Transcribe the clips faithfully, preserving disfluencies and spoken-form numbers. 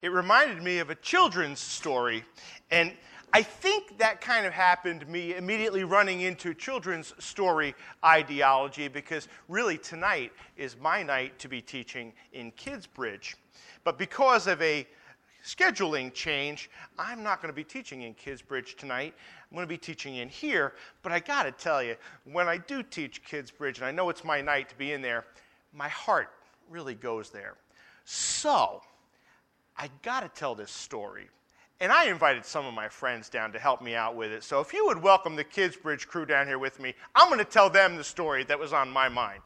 it reminded me of a children's story. And I think that kind of happened to me immediately running into children's story ideology, because really tonight is my night to be teaching in Kids Bridge. But because of a scheduling change, I'm not going to be teaching in Kids Bridge tonight. I'm going to be teaching in here. But I got to tell you, when I do teach Kids Bridge, and I know it's my night to be in there, my heart really goes there. So I got to tell this story. And I invited some of my friends down to help me out with it. So if you would welcome the Kids Bridge crew down here with me, I'm going to tell them the story that was on my mind.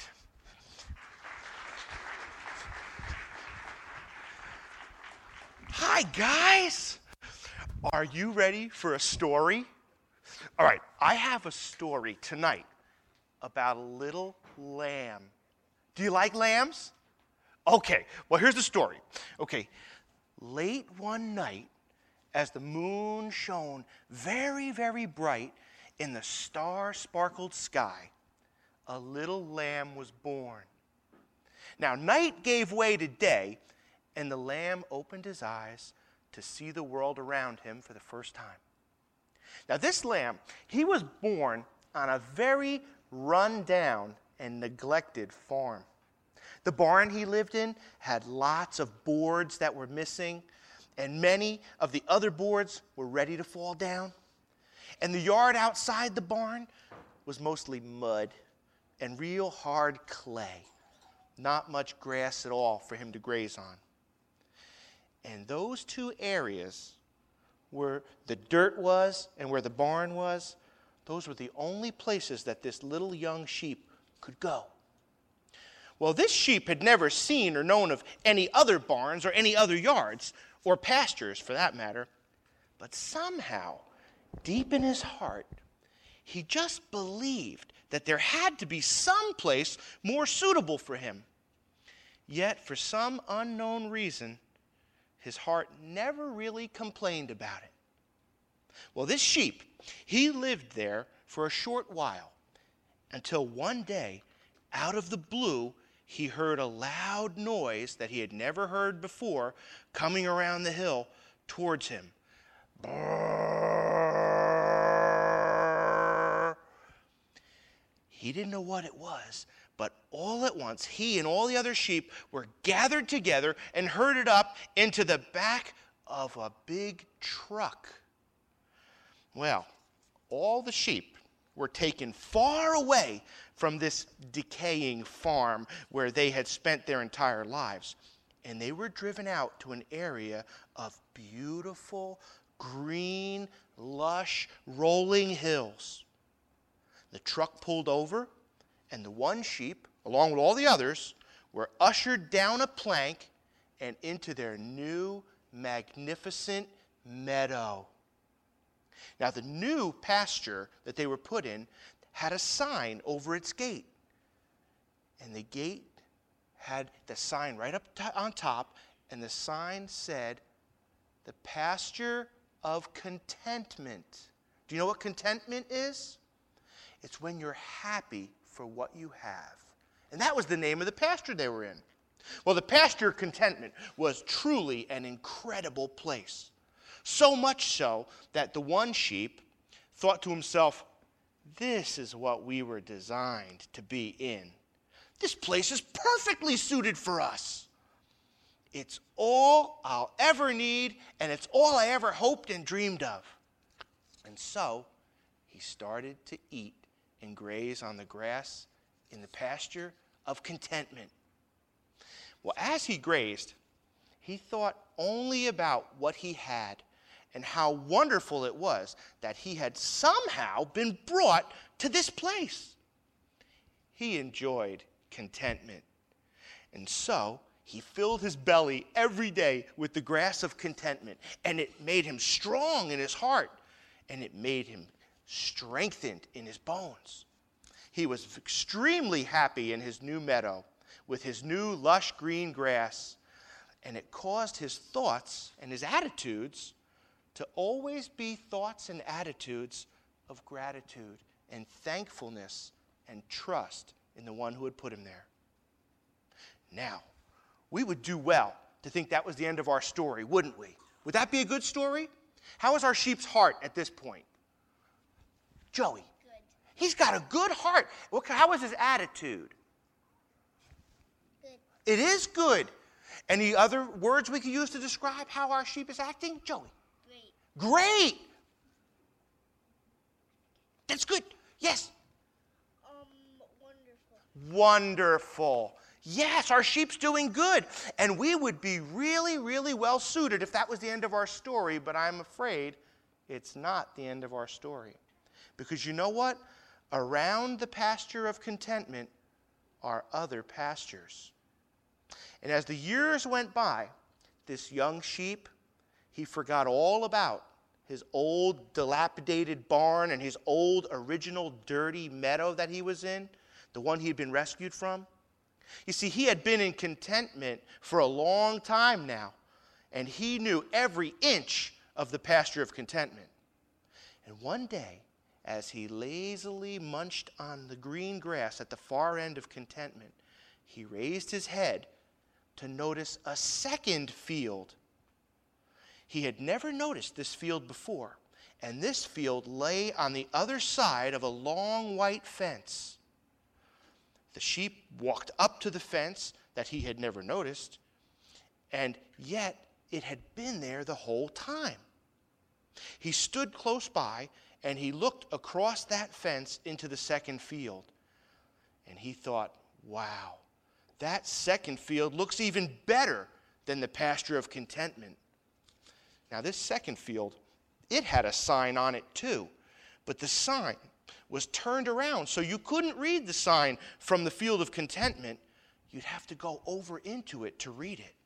Hi, guys. Are you ready for a story? All right, I have a story tonight about a little lamb. Do you like lambs? Okay, well, here's the story. Okay, late one night, as the moon shone very, very bright in the star-sparkled sky, a little lamb was born. Now, night gave way to day, and the lamb opened his eyes to see the world around him for the first time. Now, this lamb, he was born on a very run-down and neglected farm. The barn he lived in had lots of boards that were missing, and many of the other boards were ready to fall down. And the yard outside the barn was mostly mud and real hard clay. Not much grass at all for him to graze on. And those two areas where the dirt was and where the barn was, those were the only places that this little young sheep could go. Well, this sheep had never seen or known of any other barns or any other yards, or pastures for that matter, but somehow, deep in his heart, he just believed that there had to be some place more suitable for him. Yet, for some unknown reason, his heart never really complained about it. Well, this sheep, he lived there for a short while, until one day, out of the blue, he heard a loud noise that he had never heard before coming around the hill towards him. Brrr. He didn't know what it was, but all at once, he and all the other sheep were gathered together and herded up into the back of a big truck. Well, all the sheep were taken far away from this decaying farm where they had spent their entire lives. And they were driven out to an area of beautiful, green, lush, rolling hills. The truck pulled over, and the one sheep, along with all the others, were ushered down a plank and into their new, magnificent meadow. Now, the new pasture that they were put in had a sign over its gate. And the gate had the sign right up to, on top, and the sign said, "The pasture of contentment." Do you know what contentment is? It's when you're happy for what you have. And that was the name of the pasture they were in. Well, the pasture of contentment was truly an incredible place. So much so that the one sheep thought to himself, "This is what we were designed to be in. This place is perfectly suited for us. It's all I'll ever need, and it's all I ever hoped and dreamed of." And so he started to eat and graze on the grass in the pasture of contentment. Well, as he grazed, he thought only about what he had and how wonderful it was that he had somehow been brought to this place. He enjoyed contentment. And so he filled his belly every day with the grass of contentment, and it made him strong in his heart, and it made him strengthened in his bones. He was extremely happy in his new meadow with his new lush green grass, and it caused his thoughts and his attitudes to always be thoughts and attitudes of gratitude and thankfulness and trust in the one who had put him there. Now, we would do well to think that was the end of our story, wouldn't we? Would that be a good story? How is our sheep's heart at this point? Joey. Good. He's got a good heart. What, how is his attitude? Good. It is good. Any other words we could use to describe how our sheep is acting? Joey. Great. Great. That's good. Yes. Um, wonderful. Wonderful. Yes, our sheep's doing good. And we would be really, really well suited if that was the end of our story, but I'm afraid it's not the end of our story. Because you know what? Around the pasture of contentment are other pastures. And as the years went by, this young sheep, he forgot all about his old dilapidated barn and his old original dirty meadow that he was in, the one he had been rescued from. You see, he had been in contentment for a long time now, and he knew every inch of the pasture of contentment. And one day, as he lazily munched on the green grass at the far end of contentment, he raised his head to notice a second field. He had never noticed this field before, and this field lay on the other side of a long white fence. The sheep walked up to the fence that he had never noticed, and yet it had been there the whole time. He stood close by, and he looked across that fence into the second field, and he thought, wow, that second field looks even better than the pasture of contentment. Now, this second field, it had a sign on it too, but the sign was turned around, so you couldn't read the sign from the field of contentment. You'd have to go over into it to read it.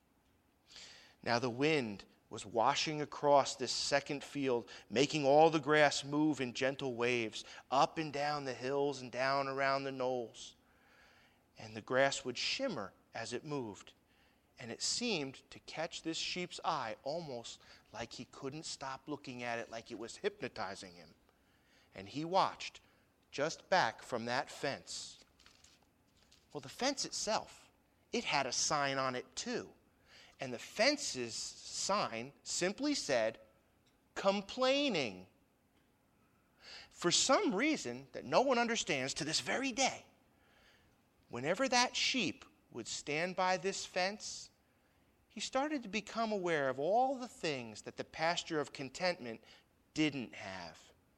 Now the wind was washing across this second field, making all the grass move in gentle waves, up and down the hills and down around the knolls. And the grass would shimmer as it moved, and it seemed to catch this sheep's eye almost like he couldn't stop looking at it, like it was hypnotizing him. And he watched just back from that fence. Well, the fence itself, it had a sign on it too. And the fence's sign simply said, complaining. For some reason that no one understands to this very day, whenever that sheep would stand by this fence, he started to become aware of all the things that the pasture of contentment didn't have.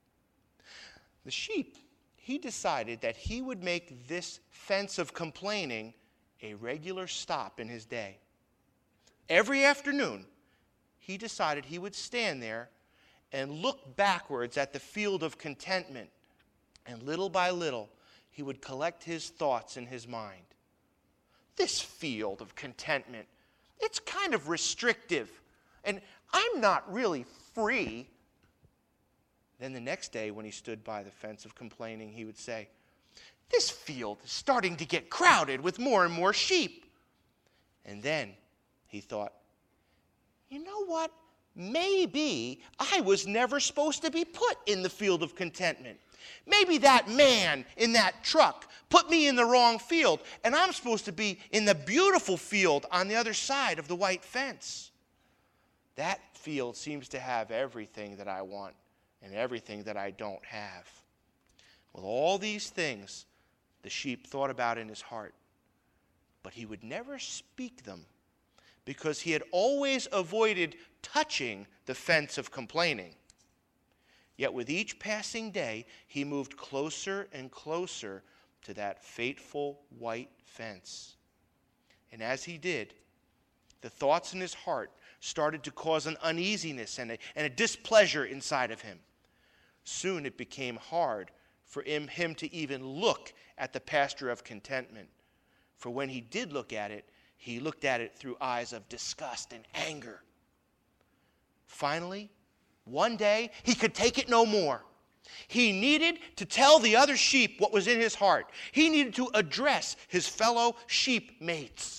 The sheep, he decided that he would make this fence of complaining a regular stop in his day. Every afternoon, he decided he would stand there and look backwards at the field of contentment. And little by little, he would collect his thoughts in his mind. This field of contentment, it's kind of restrictive, and I'm not really free. Then the next day, when he stood by the fence of complaining, he would say, this field is starting to get crowded with more and more sheep. And then he thought, you know what? Maybe I was never supposed to be put in the field of contentment. Maybe that man in that truck put me in the wrong field, and I'm supposed to be in the beautiful field on the other side of the white fence. That field seems to have everything that I want and everything that I don't have. Well, all these things the sheep thought about in his heart, but he would never speak them because he had always avoided touching the fence of complaining. Yet with each passing day, he moved closer and closer to that fateful white fence. And as he did, the thoughts in his heart started to cause an uneasiness and a, and a displeasure inside of him. Soon it became hard for him, him to even look at the pasture of contentment. For when he did look at it, he looked at it through eyes of disgust and anger. Finally, one day, he could take it no more. He needed to tell the other sheep what was in his heart. He needed to address his fellow sheep mates.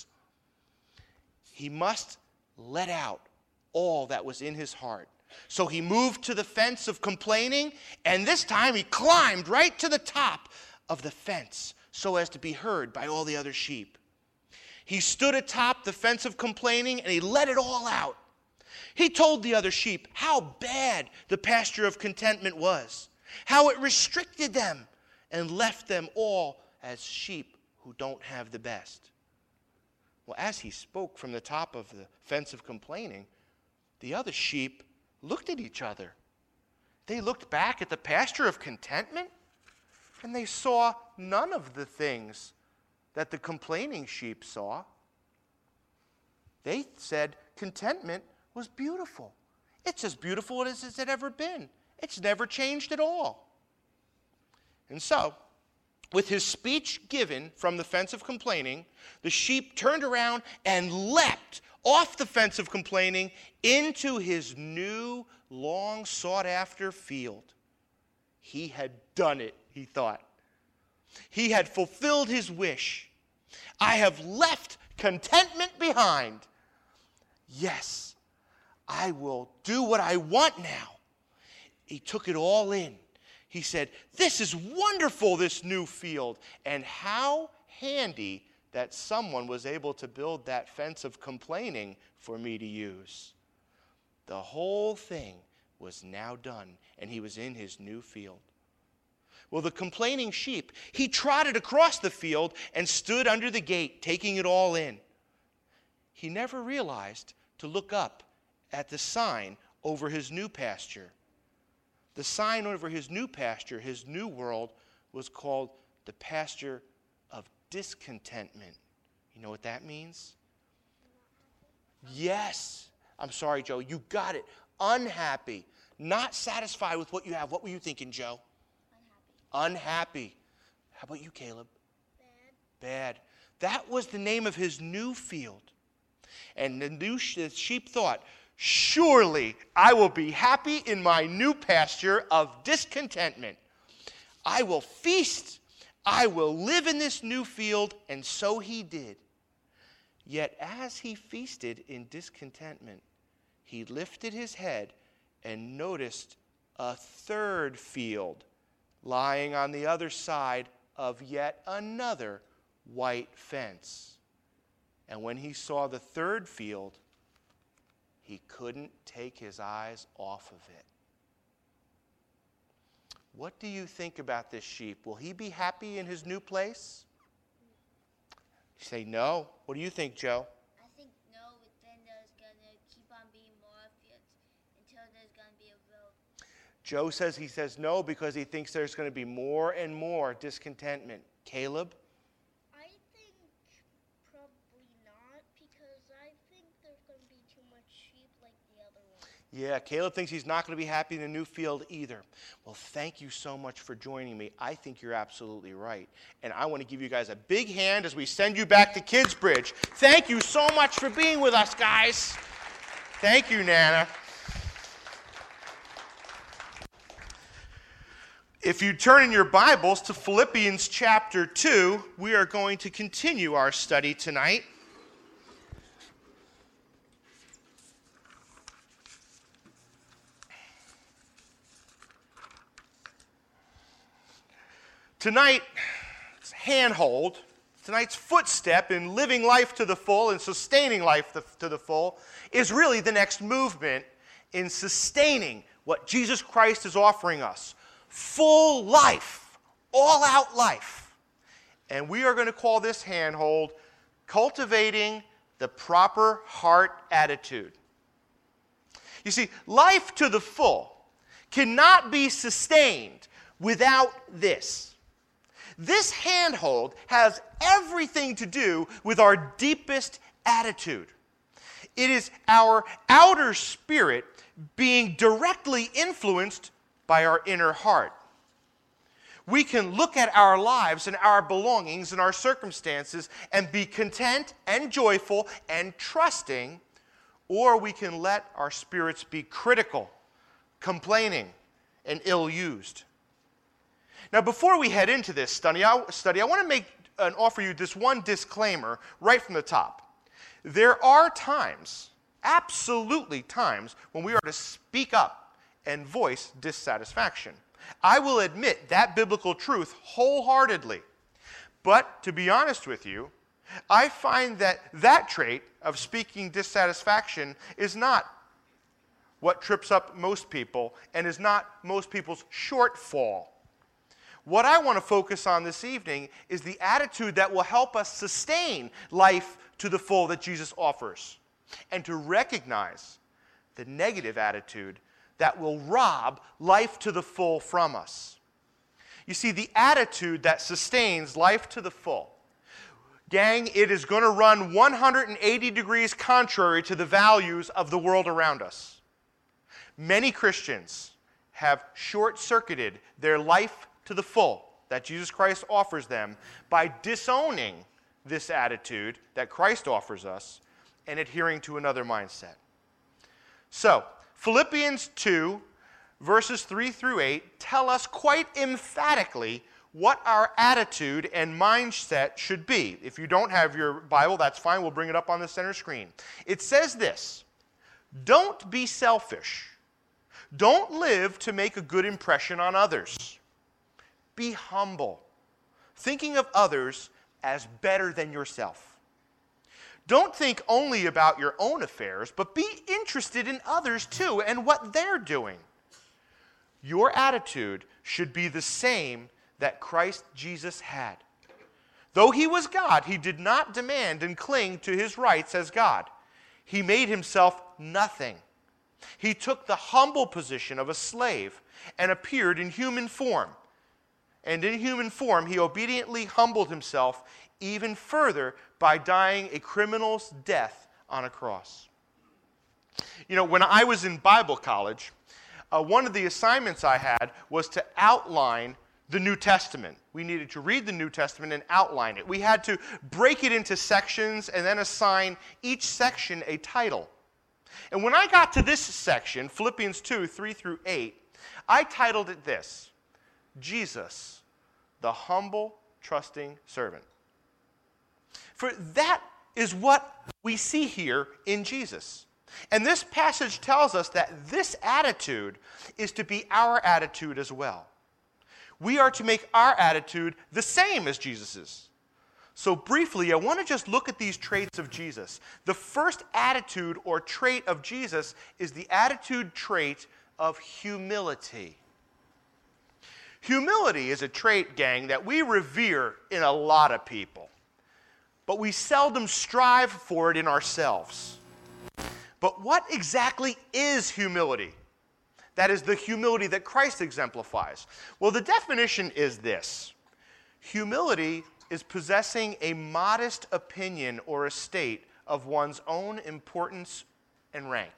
He must let out all that was in his heart. So he moved to the fence of complaining, and this time he climbed right to the top of the fence so as to be heard by all the other sheep. He stood atop the fence of complaining, and he let it all out. He told the other sheep how bad the pasture of contentment was, how it restricted them and left them all as sheep who don't have the best. Well, as he spoke from the top of the fence of complaining, the other sheep looked at each other. They looked back at the pasture of contentment, and they saw none of the things that the complaining sheep saw. They said contentment was beautiful. It's as beautiful as it's ever been. It's never changed at all. And so, with his speech given from the fence of complaining, the sheep turned around and leapt off the fence of complaining into his new, long sought-after field. He had done it, he thought. He had fulfilled his wish. I have left contentment behind. Yes, I will do what I want now. He took it all in. He said, this is wonderful, this new field. And how handy that someone was able to build that fence of complaining for me to use. The whole thing was now done, and he was in his new field. Well, the complaining sheep, he trotted across the field and stood under the gate, taking it all in. He never realized to look up at the sign over his new pasture. The sign over his new pasture, his new world, was called the pasture of discontentment. You know what that means? Yes. I'm sorry, Joe. You got it. Unhappy. Not satisfied with what you have. What were you thinking, Joe? Unhappy. Unhappy. How about you, Caleb? Bad. Bad. That was the name of his new field. And the new the sheep thought, surely I will be happy in my new pasture of discontentment. I will feast. I will live in this new field. And so he did. Yet as he feasted in discontentment, he lifted his head and noticed a third field lying on the other side of yet another white fence. And when he saw the third field, he couldn't take his eyes off of it. What do you think about this sheep? Will he be happy in his new place? You say no. What do you think, Joe? I think no, but then there's going to keep on being more fields until there's going to be a road. Joe says he says no because he thinks there's going to be more and more discontentment. Caleb? I think probably not, because I think there's going to be too much sheep like the other one. Yeah, Caleb thinks he's not going to be happy in the new field either. Well, thank you so much for joining me. I think you're absolutely right. And I want to give you guys a big hand as we send you back to Kidsbridge. Thank you so much for being with us, guys. Thank you, Nana. If you turn in your Bibles to Philippians chapter two, we are going to continue our study tonight. Tonight's handhold, tonight's footstep in living life to the full and sustaining life to the full is really the next movement in sustaining what Jesus Christ is offering us. Full life, all-out life. And we are going to call this handhold cultivating the proper heart attitude. You see, life to the full cannot be sustained without this. This handhold has everything to do with our deepest attitude. It is our outer spirit being directly influenced by our inner heart. We can look at our lives and our belongings and our circumstances and be content and joyful and trusting, or we can let our spirits be critical, complaining, and ill-used. Now, before we head into this study, I, study, I want to make and offer you this one disclaimer right from the top. There are times, absolutely times, when we are to speak up and voice dissatisfaction. I will admit that biblical truth wholeheartedly. But to be honest with you, I find that that trait of speaking dissatisfaction is not what trips up most people and is not most people's shortfall. What I want to focus on this evening is the attitude that will help us sustain life to the full that Jesus offers, and to recognize the negative attitude that will rob life to the full from us. You see, the attitude that sustains life to the full, gang, it is going to run one hundred eighty degrees contrary to the values of the world around us. Many Christians have short-circuited their life to the full that Jesus Christ offers them by disowning this attitude that Christ offers us and adhering to another mindset. So, Philippians two, verses three through eight, tell us quite emphatically what our attitude and mindset should be. If you don't have your Bible, that's fine. We'll bring it up on the center screen. It says this: don't be selfish. Don't live to make a good impression on others. Be humble, thinking of others as better than yourself. Don't think only about your own affairs, but be interested in others too and what they're doing. Your attitude should be the same that Christ Jesus had. Though he was God, he did not demand and cling to his rights as God. He made himself nothing. He took the humble position of a slave and appeared in human form. And in human form, he obediently humbled himself even further by dying a criminal's death on a cross. You know, when I was in Bible college, uh, one of the assignments I had was to outline the New Testament. We needed to read the New Testament and outline it. We had to break it into sections and then assign each section a title. And when I got to this section, Philippians two, three through eight, I titled it this: Jesus, the humble, trusting servant. For that is what we see here in Jesus. And this passage tells us that this attitude is to be our attitude as well. We are to make our attitude the same as Jesus's. So briefly, I want to just look at these traits of Jesus. The first attitude or trait of Jesus is the attitude trait of humility. Humility is a trait, gang, that we revere in a lot of people, but we seldom strive for it in ourselves. But what exactly is humility? That is the humility that Christ exemplifies. Well, the definition is this: humility is possessing a modest opinion or estate of one's own importance and rank.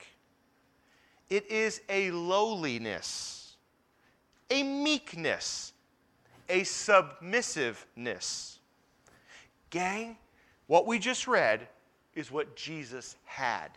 It is a lowliness, a meekness, a submissiveness. Gang, what we just read is what Jesus had.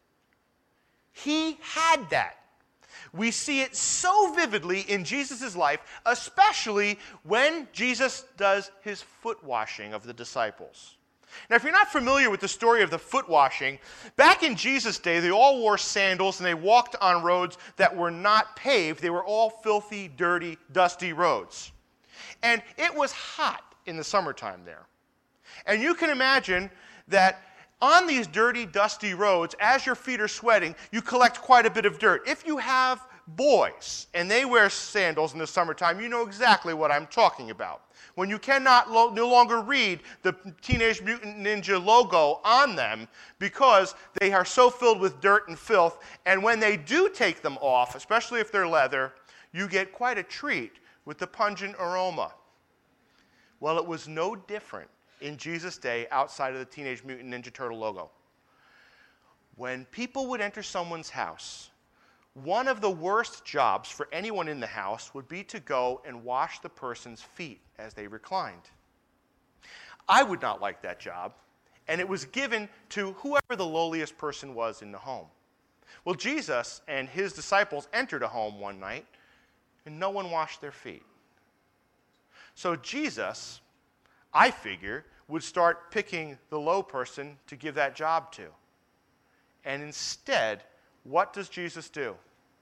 He had that. We see it so vividly in Jesus' life, especially when Jesus does his foot washing of the disciples. Now, if you're not familiar with the story of the foot washing, back in Jesus' day, they all wore sandals and they walked on roads that were not paved. They were all filthy, dirty, dusty roads. And it was hot in the summertime there. And you can imagine that on these dirty, dusty roads, as your feet are sweating, you collect quite a bit of dirt. If you have boys and they wear sandals in the summertime, you know exactly what I'm talking about. When you cannot lo- no longer read the Teenage Mutant Ninja logo on them because they are so filled with dirt and filth, and when they do take them off, especially if they're leather, you get quite a treat with the pungent aroma. Well, it was no different in Jesus' day outside of the Teenage Mutant Ninja Turtle logo. When people would enter someone's house, one of the worst jobs for anyone in the house would be to go and wash the person's feet as they reclined. I would not like that job, and it was given to whoever the lowliest person was in the home. Well, Jesus and his disciples entered a home one night, and no one washed their feet. So Jesus, I figure, would start picking the low person to give that job to. And instead, what does Jesus do?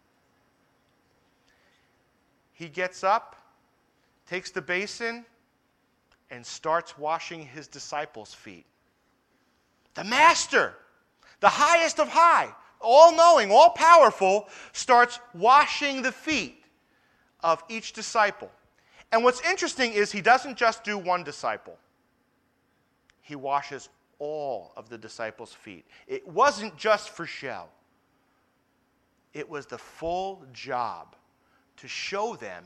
He gets up, takes the basin, and starts washing his disciples' feet The master, the highest of high, all-knowing, all-powerful, starts washing the feet of each disciple. And what's interesting is he doesn't just do one disciple. He washes all of the disciples' feet. It wasn't just for show. It was the full job to show them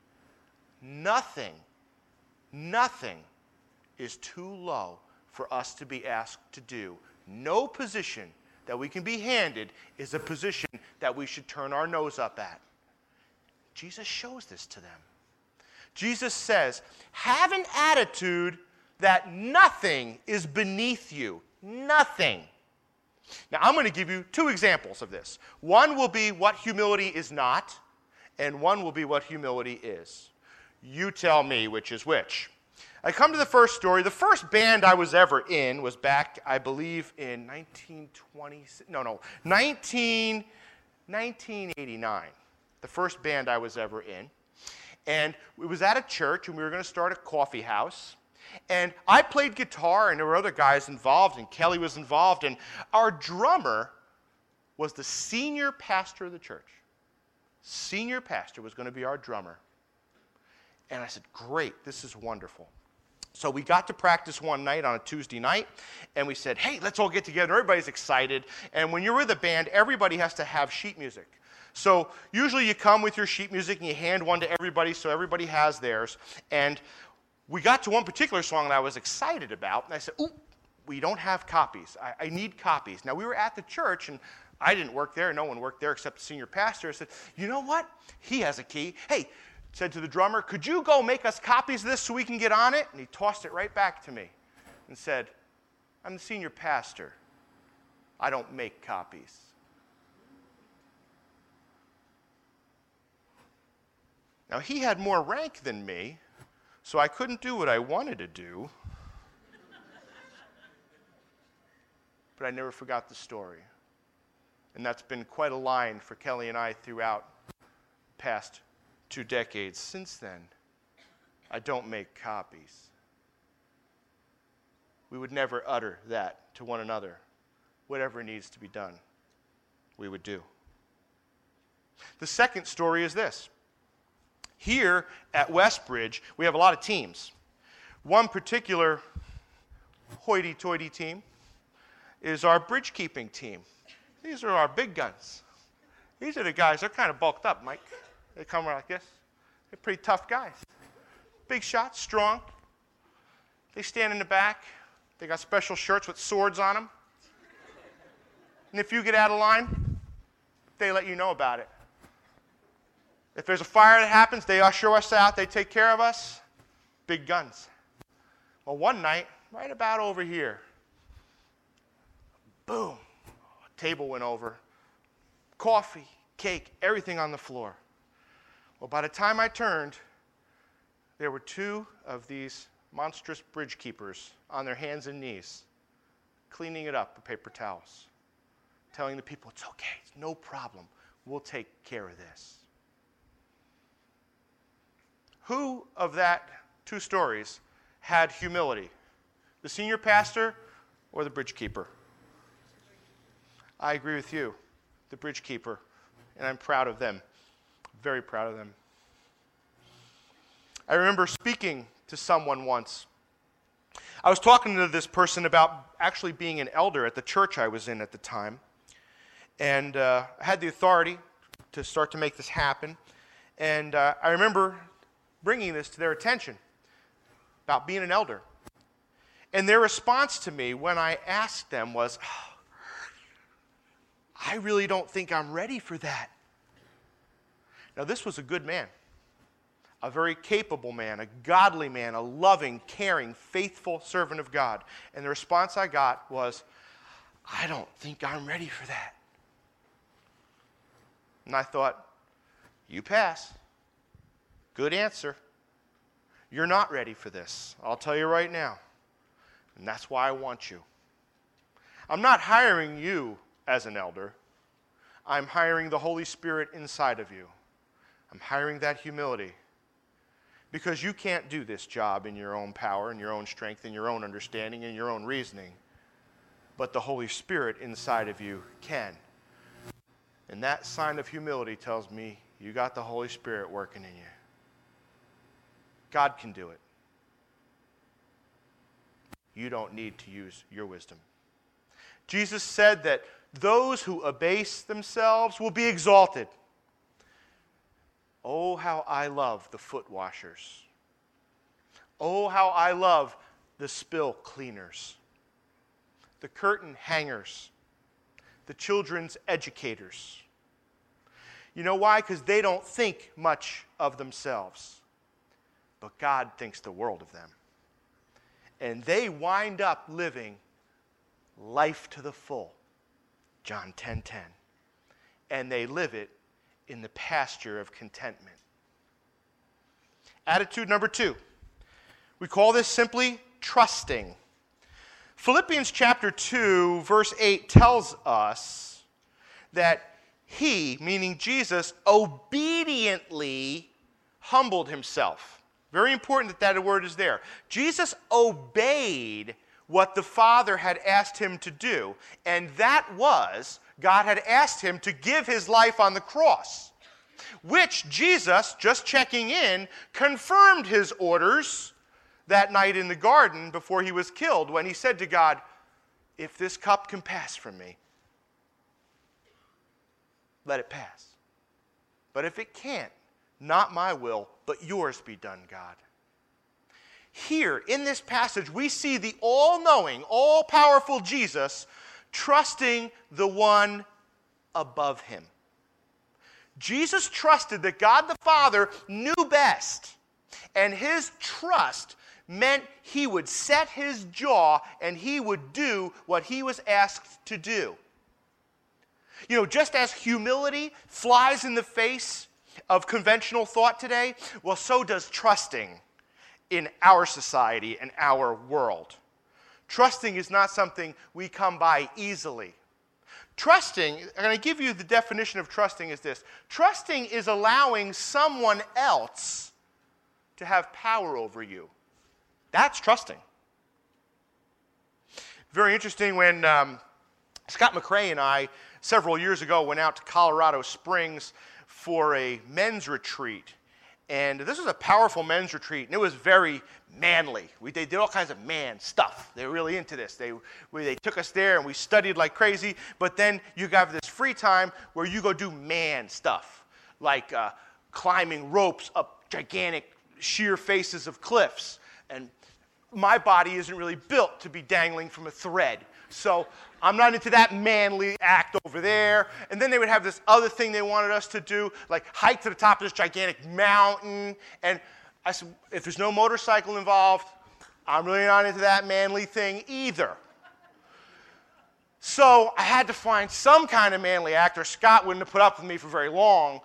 nothing, nothing is too low for us to be asked to do. No position that we can be handed is a position that we should turn our nose up at. Jesus shows this to them. Jesus says, have an attitude that nothing is beneath you. Nothing. Now, I'm going to give you two examples of this. One will be what humility is not, and one will be what humility is. You tell me which is which. I come to the first story. The first band I was ever in was back, I believe, in nineteen twenty, no, no, nineteen, nineteen eighty-nine. The first band I was ever in. And it was at a church, and we were going to start a coffee house. And I played guitar, and there were other guys involved, and Kelly was involved. And our drummer was the senior pastor of the church. Senior pastor was going to be our drummer. And I said, great, this is wonderful. So we got to practice one night on a Tuesday night, and we said, hey, let's all get together. Everybody's excited. And when you're with a band, everybody has to have sheet music. So usually you come with your sheet music, and you hand one to everybody so everybody has theirs. And we got to one particular song that I was excited about, and I said, ooh, we don't have copies. I, I need copies. Now, we were at the church, and I didn't work there. No one worked there except the senior pastor. I said, you know what? He has a key. Hey, said to the drummer, could you go make us copies of this so we can get on it? And he tossed it right back to me and said, I'm the senior pastor. I don't make copies. Now, he had more rank than me, so I couldn't do what I wanted to do. But I never forgot the story. And that's been quite a line for Kelly and I throughout the past two decades. Since then, I don't make copies. We would never utter that to one another. Whatever needs to be done, we would do. The second story is this. Here at Westbridge, we have a lot of teams. One particular hoity-toity team is our bridge keeping team. These are our big guns. These are the guys, they're kind of bulked up, Mike. They come around like this. They're pretty tough guys. Big shots, strong. They stand in the back. They got special shirts with swords on them. And if you get out of line, they let you know about it. If there's a fire that happens, they usher us out. They take care of us. Big guns. Well, one night, right about over here, boom, a table went over. Coffee, cake, everything on the floor. Well, by the time I turned, there were two of these monstrous bridge keepers on their hands and knees, cleaning it up with paper towels, telling the people, it's okay, it's no problem. We'll take care of this. Who of that two stories had humility? The senior pastor or the bridge keeper? I agree with you, the bridge keeper, and I'm proud of them, very proud of them. I remember speaking to someone once. I was talking to this person about actually being an elder at the church I was in at the time, and uh, I had the authority to start to make this happen, and uh, I remember bringing this to their attention about being an elder. And their response to me when I asked them was, oh, I really don't think I'm ready for that. Now, this was a good man, a very capable man, a godly man, a loving, caring, faithful servant of God. And the response I got was, I don't think I'm ready for that. And I thought, you pass. Good answer. You're not ready for this. I'll tell you right now. And that's why I want you. I'm not hiring you as an elder. I'm hiring the Holy Spirit inside of you. I'm hiring that humility. Because you can't do this job in your own power, in your own strength, in your own understanding, in your own reasoning. but the Holy Spirit inside of you can. And that sign of humility tells me you got the Holy Spirit working in you. God can do it. You don't need to use your wisdom. Jesus said that those who abase themselves will be exalted. Oh, how I love the foot washers. Oh, how I love the spill cleaners, the curtain hangers, the children's educators. You know why? Because they don't think much of themselves. But God thinks the world of them. And they wind up living life to the full. John ten ten. And they live it in the pasture of contentment. Attitude number two. We call this simply trusting. Philippians chapter two, verse eight tells us that he, meaning Jesus, obediently humbled himself. Very important that that word is there. Jesus obeyed what the Father had asked him to do, and that was, God had asked him to give his life on the cross, which Jesus, just checking in, confirmed his orders that night in the garden before he was killed when he said to God, if this cup can pass from me, let it pass. But if it can't, not my will, but yours be done, God. Here, in this passage, we see the all-knowing, all-powerful Jesus trusting the one above him. Jesus trusted that God the Father knew best, and his trust meant he would set his jaw and he would do what he was asked to do. You know, just as humility flies in the face of conventional thought today, well, so does trusting in our society and our world. Trusting is not something we come by easily. Trusting, I'm going to give you the definition of trusting is this. Trusting is allowing someone else to have power over you. That's trusting. Very interesting when um, Scott McRae and I, several years ago, went out to Colorado Springs for a men's retreat. And this was a powerful men's retreat, and it was very manly. We, they did all kinds of man stuff. They were really into this. They, we, they took us there, and we studied like crazy. But then you have this free time where you go do man stuff, like uh, climbing ropes up gigantic sheer faces of cliffs. And my body isn't really built to be dangling from a thread. So I'm not into that manly act over there. And then they would have this other thing they wanted us to do, like hike to the top of this gigantic mountain. And I said, if there's no motorcycle involved, I'm really not into that manly thing either. So I had to find some kind of manly act, or Scott wouldn't have put up with me for very long.